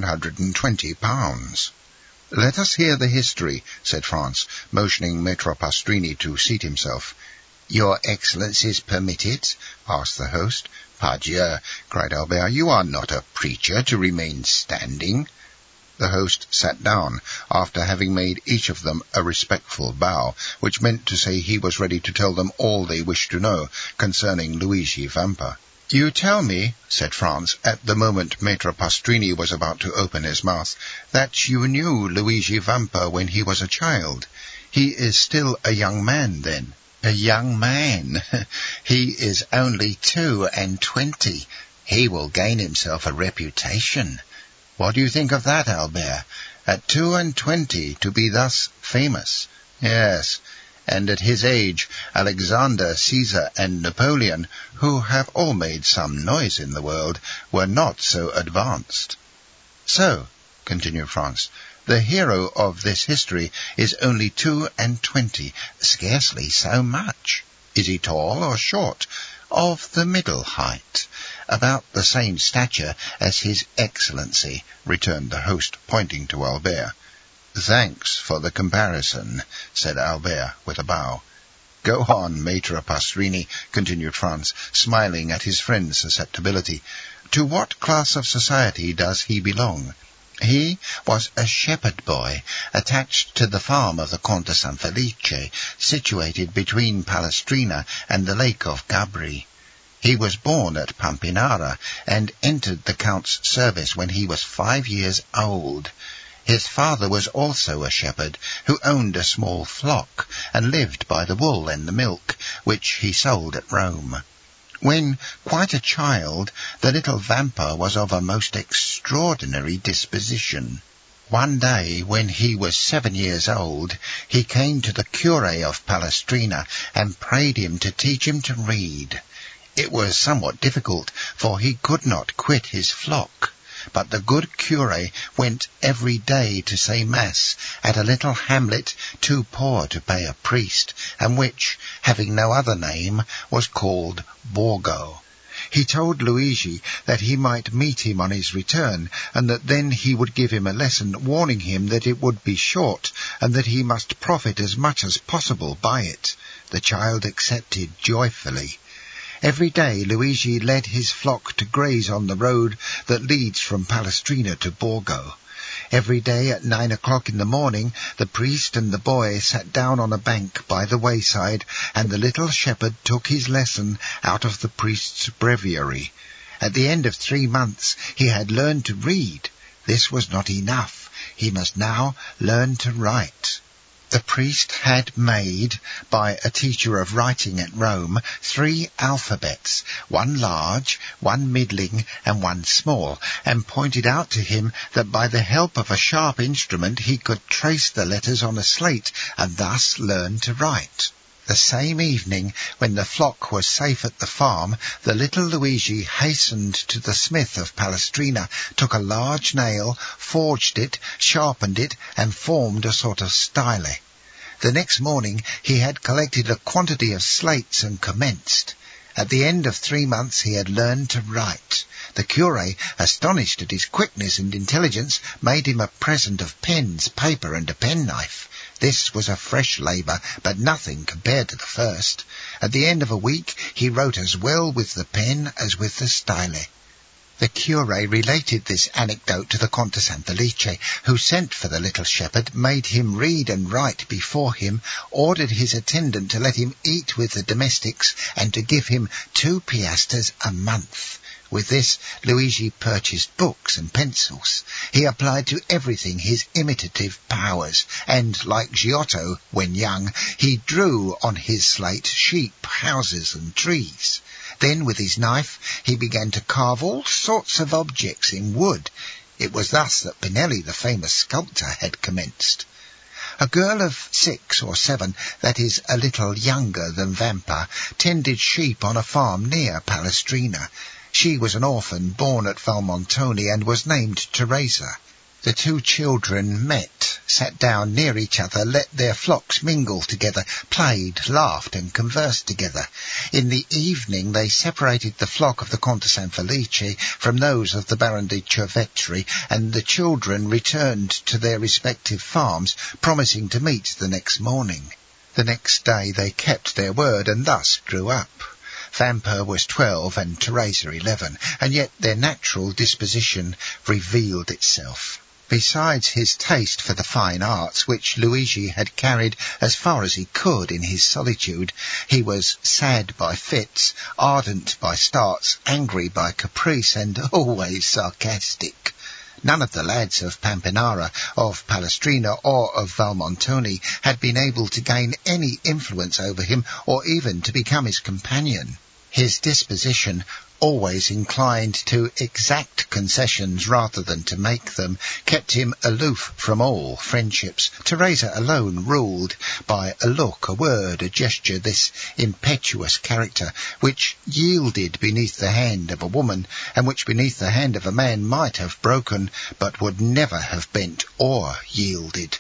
120 pounds. "Let us hear the history," said Franz, motioning Maitre Pastrini to seat himself. "Your Excellencies permit it?" asked the host. "Pardieu," cried Albert, "you are not a preacher to remain standing." The host sat down, after having made each of them a respectful bow, which meant to say he was ready to tell them all they wished to know concerning Luigi Vampa. "You tell me," said Franz, at the moment Maitre Pastrini was about to open his mouth, "that you knew Luigi Vampa when he was a child. He is still a young man, then?" "A young man? He is only 22. He will gain himself a reputation." "What do you think of that, Albert? At 22 to be thus famous?" "Yes, and at his age, Alexander, Caesar, and Napoleon, who have all made some noise in the world, were not so advanced." "So," continued Franz, "the hero of this history is only 22, scarcely so much. Is he tall or short? Of the middle height? About the same stature as his Excellency," returned the host, pointing to Albert. "Thanks for the comparison," said Albert with a bow. "Go on, Maitre Pastrini," continued Franz, smiling at his friend's susceptibility. "To what class of society does he belong?" "He was a shepherd boy, attached to the farm of the Comte de San Felice, situated between Palestrina and the lake of Gabri. He was born at Pampinara, and entered the Count's service when he was 5 years old. His father was also a shepherd, who owned a small flock, and lived by the wool and the milk, which he sold at Rome. When quite a child, the little Vampa was of a most extraordinary disposition. One day, when he was 7 years old, he came to the curé of Palestrina and prayed him to teach him to read. It was somewhat difficult, for he could not quit his flock, but the good curé went every day to say Mass at a little hamlet too poor to pay a priest, and which, having no other name, was called Borgo. He told Luigi that he might meet him on his return, and that then he would give him a lesson, warning him that it would be short, and that he must profit as much as possible by it. The child accepted joyfully. Every day Luigi led his flock to graze on the road that leads from Palestrina to Borgo. Every day at 9 o'clock in the morning the priest and the boy sat down on a bank by the wayside, and the little shepherd took his lesson out of the priest's breviary. At the end of 3 months he had learned to read. This was not enough. He must now learn to write. The priest had made, by a teacher of writing at Rome, 3 alphabets, one large, one middling, and one small, and pointed out to him that by the help of a sharp instrument he could trace the letters on a slate, and thus learn to write. The same evening, when the flock was safe at the farm, the little Luigi hastened to the smith of Palestrina, took a large nail, forged it, sharpened it, and formed a sort of style. The next morning he had collected a quantity of slates and commenced. At the end of 3 months he had learned to write. The curé, astonished at his quickness and intelligence, made him a present of pens, paper, and a penknife. This was a fresh labour, but nothing compared to the first. At the end of a week he wrote as well with the pen as with the style. The curé related this anecdote to the Conte San Felice, who sent for the little shepherd, made him read and write before him, ordered his attendant to let him eat with the domestics, and to give him 2 piastres a month. With this, Luigi purchased books and pencils. He applied to everything his imitative powers, and, like Giotto, when young, he drew on his slate sheep, houses, and trees. Then, with his knife, he began to carve all sorts of objects in wood. It was thus that Pinelli, the famous sculptor, had commenced. A girl of 6 or 7, that is, a little younger than Vampa, tended sheep on a farm near Palestrina. She was an orphan born at Valmontone and was named Teresa. The 2 children met, sat down near each other, let their flocks mingle together, played, laughed, and conversed together. In the evening they separated the flock of the Conte San Felice from those of the Baron de Cervetri, and the children returned to their respective farms, promising to meet the next morning. The next day they kept their word, and thus grew up. Vampa was 12 and Teresa 11, and yet their natural disposition revealed itself. Besides his taste for the fine arts, which Luigi had carried as far as he could in his solitude, he was sad by fits, ardent by starts, angry by caprice, and always sarcastic. None of the lads of Pampinara, of Palestrina, or of Valmontone had been able to gain any influence over him, or even to become his companion. His disposition, always inclined to exact concessions rather than to make them, kept him aloof from all friendships. Teresa alone ruled, by a look, a word, a gesture, this impetuous character, which yielded beneath the hand of a woman, and which beneath the hand of a man might have broken, but would never have bent or yielded.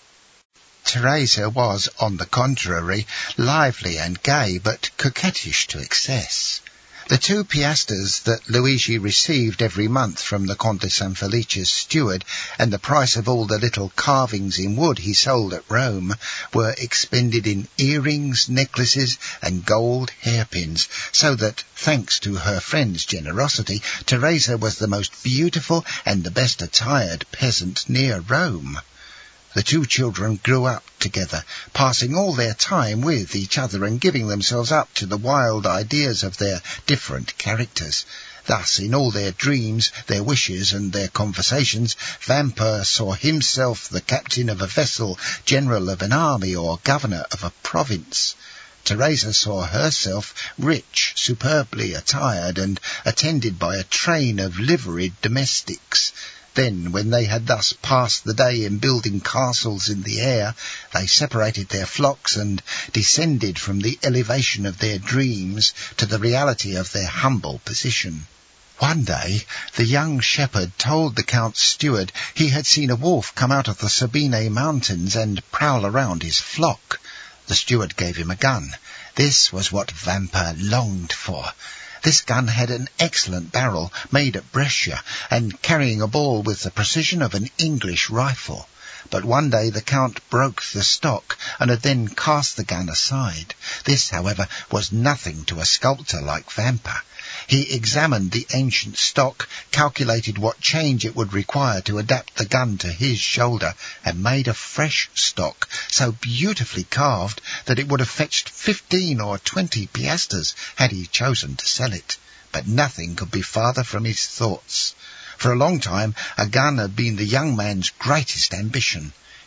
Teresa was, on the contrary, lively and gay, but coquettish to excess. The 2 piastres that Luigi received every month from the Conte San Felice's steward, and the price of all the little carvings in wood he sold at Rome, were expended in earrings, necklaces, and gold hairpins, so that, thanks to her friend's generosity, Teresa was the most beautiful and the best attired peasant near Rome. The 2 children grew up together, passing all their time with each other and giving themselves up to the wild ideas of their different characters. Thus, in all their dreams, their wishes, and their conversations, Vampa saw himself the captain of a vessel, general of an army, or governor of a province. Teresa saw herself rich, superbly attired, and attended by a train of liveried domestics. Then, when they had thus passed the day in building castles in the air, they separated their flocks and descended from the elevation of their dreams to the reality of their humble position. One day the young shepherd told the Count's steward he had seen a wolf come out of the Sabine mountains and prowl around his flock. The steward gave him a gun. This was what Vampa longed for. This gun had an excellent barrel, made at Brescia, and carrying a ball with the precision of an English rifle. But one day the Count broke the stock, and had then cast the gun aside. This, however, was nothing to a sculptor like Vampa. He examined the ancient stock, calculated what change it would require to adapt the gun to his shoulder, and made a fresh stock, so beautifully carved that it would have fetched 15 or 20 piastres had he chosen to sell it. But nothing could be farther from his thoughts. For a long time a gun had been the young man's greatest ambition.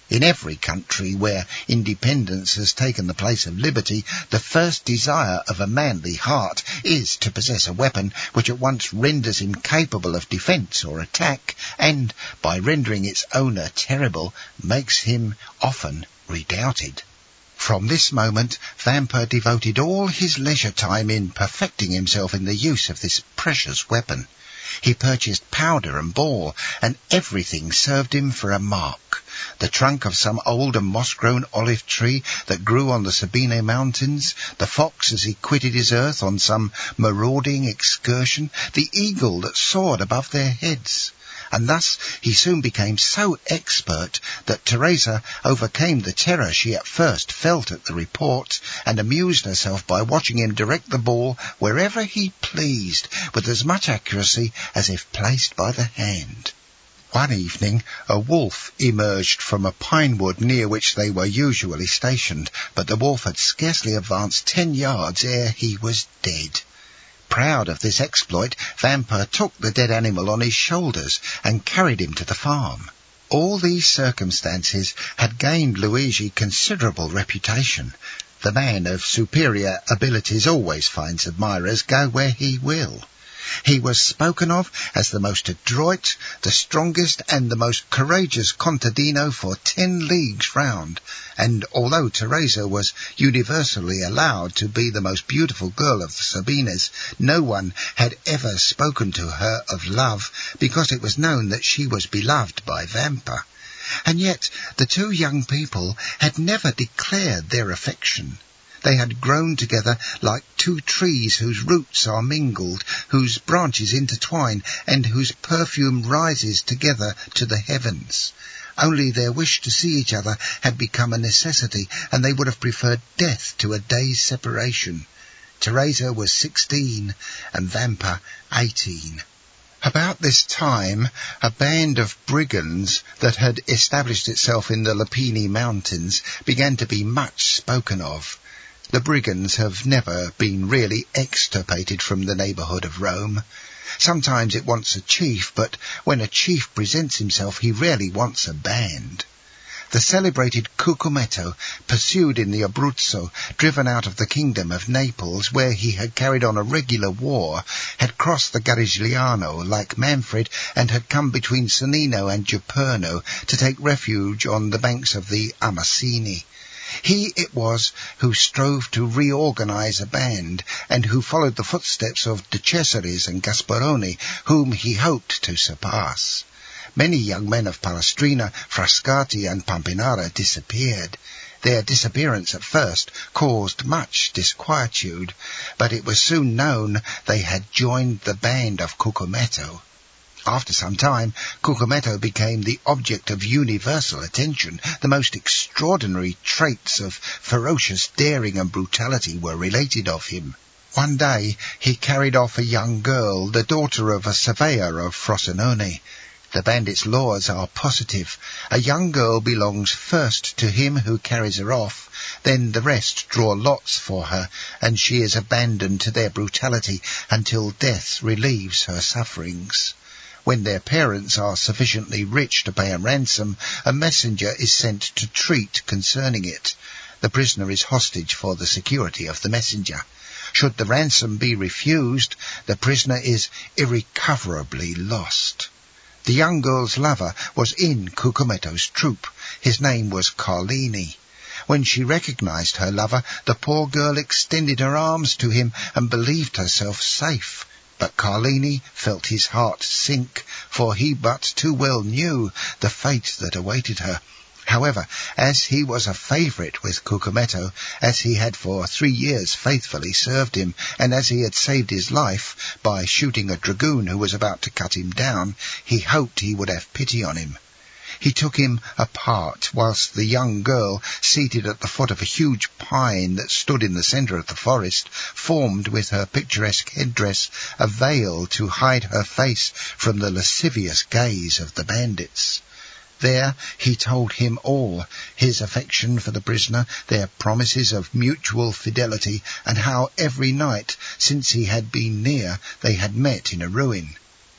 In every country where independence has taken the place of liberty, the first desire of a manly heart is to possess a weapon which at once renders him capable of defence or attack, and, by rendering its owner terrible, makes him often redoubted. From this moment, Vampa devoted all his leisure time in perfecting himself in the use of this precious weapon. He purchased powder and ball, and everything served him for a mark. The trunk of some old and moss-grown olive tree that grew on the Sabine mountains, the fox as he quitted his earth on some marauding excursion, the eagle that soared above their heads. And thus he soon became so expert that Teresa overcame the terror she at first felt at the report, and amused herself by watching him direct the ball wherever he pleased, with as much accuracy as if placed by the hand. One evening a wolf emerged from a pine wood near which they were usually stationed, but the wolf had scarcely advanced 10 yards ere he was dead. Proud of this exploit, Vampa took the dead animal on his shoulders and carried him to the farm. All these circumstances had gained Luigi considerable reputation. The man of superior abilities always finds admirers, go where he will. He was spoken of as the most adroit, the strongest, and the most courageous contadino for 10 leagues round, and although Teresa was universally allowed to be the most beautiful girl of the Sabines, no one had ever spoken to her of love, because it was known that she was beloved by Vampa. And yet the two young people had never declared their affection. They had grown together like two trees whose roots are mingled, whose branches intertwine, and whose perfume rises together to the heavens. Only their wish to see each other had become a necessity, and they would have preferred death to a day's separation. Teresa was 16, and Vampa 18. About this time, a band of brigands that had established itself in the Lepini mountains began to be much spoken of. The brigands have never been really extirpated from the neighbourhood of Rome. Sometimes it wants a chief, but when a chief presents himself, he rarely wants a band. The celebrated Cucumetto, pursued in the Abruzzo, driven out of the kingdom of Naples, where he had carried on a regular war, had crossed the Garigliano like Manfred, and had come between Sonnino and Juperno to take refuge on the banks of the Amasini. He it was who strove to reorganize a band, and who followed the footsteps of De Cesaris and Gasparoni, whom he hoped to surpass. Many young men of Palestrina, Frascati, and Pampinara disappeared. Their disappearance at first caused much disquietude, but it was soon known they had joined the band of Cucumetto. After some time, Cucumetto became the object of universal attention. The most extraordinary traits of ferocious daring and brutality were related of him. One day he carried off a young girl, the daughter of a surveyor of Frosinone. The bandits' laws are positive. A young girl belongs first to him who carries her off, then the rest draw lots for her, and she is abandoned to their brutality until death relieves her sufferings. When their parents are sufficiently rich to pay a ransom, a messenger is sent to treat concerning it. The prisoner is hostage for the security of the messenger. Should the ransom be refused, the prisoner is irrecoverably lost. The young girl's lover was in Cucumetto's troop. His name was Carlini. When she recognized her lover, the poor girl extended her arms to him and believed herself safe. But Carlini felt his heart sink, for he but too well knew the fate that awaited her. However, as he was a favourite with Cucumetto, as he had for 3 years faithfully served him, and as he had saved his life by shooting a dragoon who was about to cut him down, he hoped he would have pity on him. He took him apart, whilst the young girl, seated at the foot of a huge pine that stood in the centre of the forest, formed with her picturesque headdress a veil to hide her face from the lascivious gaze of the bandits. There he told him all, his affection for the prisoner, their promises of mutual fidelity, and how every night, since he had been near, they had met in a ruin.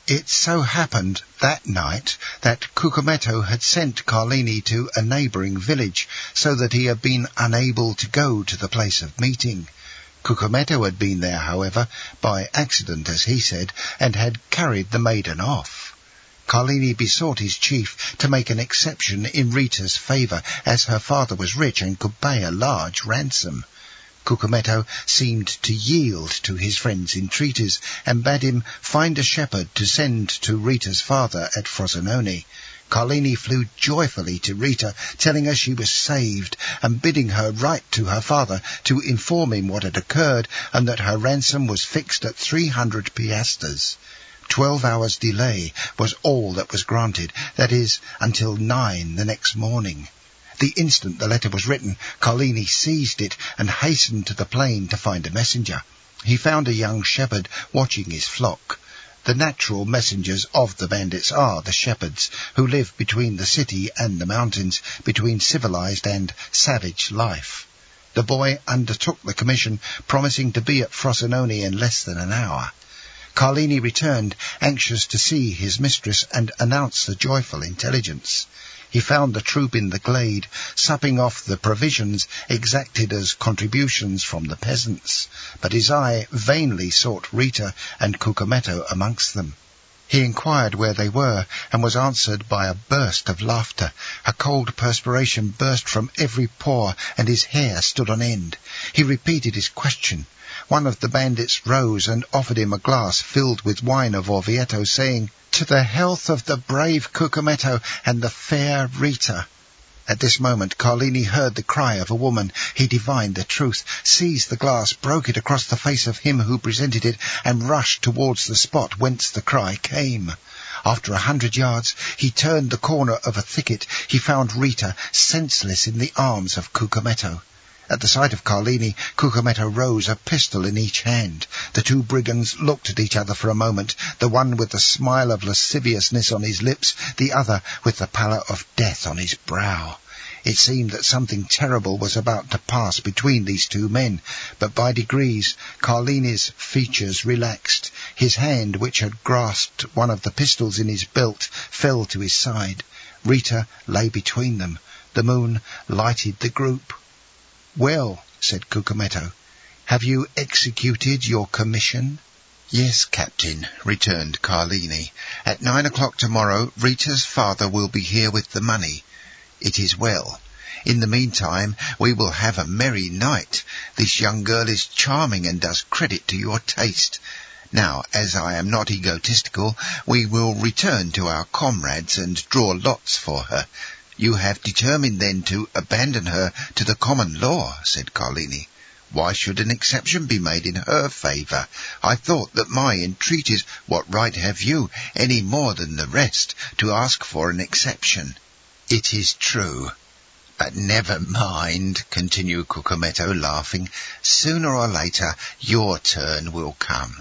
It so happened that night that Cucumetto had sent Carlini to a neighbouring village, so that he had been unable to go to the place of meeting. Cucumetto had been there, however, by accident, as he said, and had carried the maiden off. Carlini besought his chief to make an exception in Rita's favour, as her father was rich and could pay a large ransom. Cucumetto seemed to yield to his friend's entreaties, and bade him find a shepherd to send to Rita's father at Frosinone. Carlini flew joyfully to Rita, telling her she was saved, and bidding her write to her father to inform him what had occurred, and that her ransom was fixed at 300 piastres. 12 hours' delay was all that was granted, that is, until 9 the next morning. The instant the letter was written, Carlini seized it and hastened to the plain to find a messenger. He found a young shepherd watching his flock. The natural messengers of the bandits are the shepherds, who live between the city and the mountains, between civilized and savage life. The boy undertook the commission, promising to be at Frosinone in less than an hour. Carlini returned, anxious to see his mistress and announce the joyful intelligence. He found the troop in the glade, supping off the provisions exacted as contributions from the peasants, but his eye vainly sought Rita and Cucumetto amongst them. He inquired where they were, and was answered by a burst of laughter. A cold perspiration burst from every pore, and his hair stood on end. He repeated his question. One of the bandits rose and offered him a glass filled with wine of Orvieto, saying, "To the health of the brave Cucumetto and the fair Rita." At this moment Carlini heard the cry of a woman. He divined the truth, seized the glass, broke it across the face of him who presented it, and rushed towards the spot whence the cry came. After 100 yards, he turned the corner of a thicket. He found Rita senseless in the arms of Cucumetto. At the sight of Carlini, Cucumetto rose, a pistol in each hand. The two brigands looked at each other for a moment, the one with the smile of lasciviousness on his lips, the other with the pallor of death on his brow. It seemed that something terrible was about to pass between these two men, but by degrees Carlini's features relaxed. His hand, which had grasped one of the pistols in his belt, fell to his side. Rita lay between them. The moon lighted the group. "Well," said Cucumetto, "have you executed your commission?" "Yes, Captain," returned Carlini. "At 9 o'clock tomorrow Rita's father will be here with the money. It is well. In the meantime we will have a merry night. This young girl is charming and does credit to your taste. Now, as I am not egotistical, we will return to our comrades and draw lots for her." "You have determined, then, to abandon her to the common law," said Carlini. "Why should an exception be made in her favour? I thought that my entreaties— What right have you, any more than the rest, to ask for an exception?" "It is true. But never mind," continued Cucumetto, laughing. "Sooner or later your turn will come."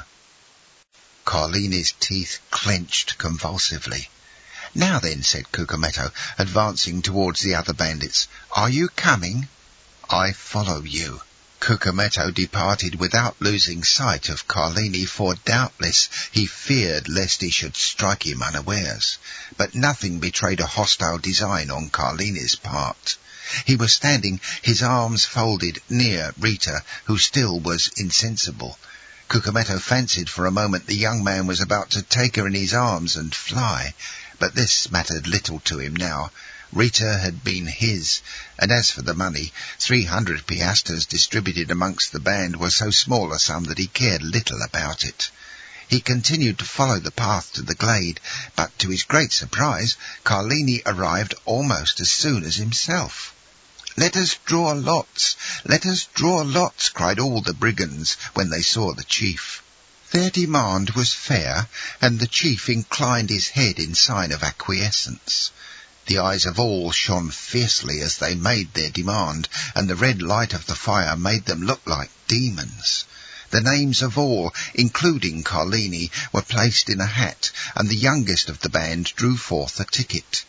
Carlini's teeth clenched convulsively. "Now then," said Cucumetto, advancing towards the other bandits, "are you coming?" "I follow you." Cucumetto departed without losing sight of Carlini, for doubtless he feared lest he should strike him unawares. But nothing betrayed a hostile design on Carlini's part. He was standing, his arms folded, near Rita, who still was insensible. Cucumetto fancied for a moment the young man was about to take her in his arms and fly, but this mattered little to him now. Rita had been his, and as for the money, 300 piastres distributed amongst the band was so small a sum that he cared little about it. He continued to follow the path to the glade, but to his great surprise, Carlini arrived almost as soon as himself. "Let us draw lots! Let us draw lots!" cried all the brigands when they saw the chief. Their demand was fair, and the chief inclined his head in sign of acquiescence. The eyes of all shone fiercely as they made their demand, and the red light of the fire made them look like demons. The names of all, including Carlini, were placed in a hat, and the youngest of the band drew forth a ticket.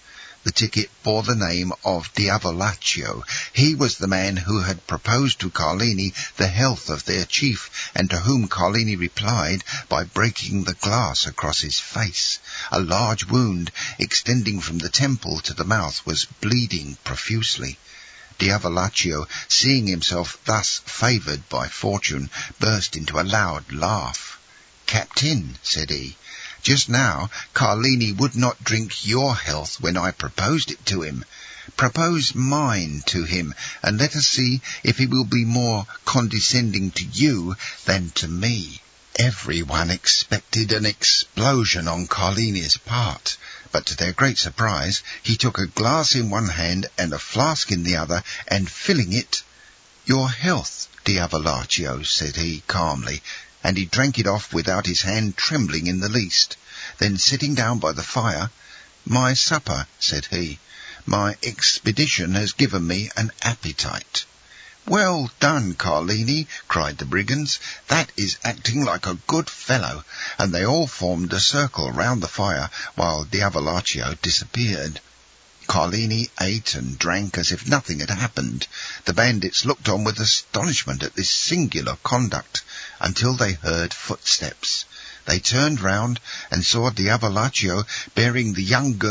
The ticket bore the name of Diavolaccio. He was the man who had proposed to Carlini the health of their chief, and to whom Carlini replied by breaking the glass across his face. A large wound, extending from the temple to the mouth, was bleeding profusely. Diavolaccio, seeing himself thus favoured by fortune, burst into a loud laugh. "Captain," said he, "just now Carlini would not drink your health when I proposed it to him. Propose mine to him, and let us see if he will be more condescending to you than to me." Everyone expected an explosion on Carlini's part, but to their great surprise he took a glass in one hand and a flask in the other, and filling it, "Your health, Diavolaccio," said he calmly, and he drank it off without his hand trembling in the least. Then, sitting down by the fire, "My supper," said he. "My expedition has given me an appetite." "Well done, Carlini," cried the brigands. "That is acting like a good fellow," and they all formed a circle round the fire while Diavolaccio disappeared. Carlini ate and drank as if nothing had happened. The bandits looked on with astonishment at this singular conduct, until they heard footsteps. They turned round and saw Diavolaccio bearing the young girl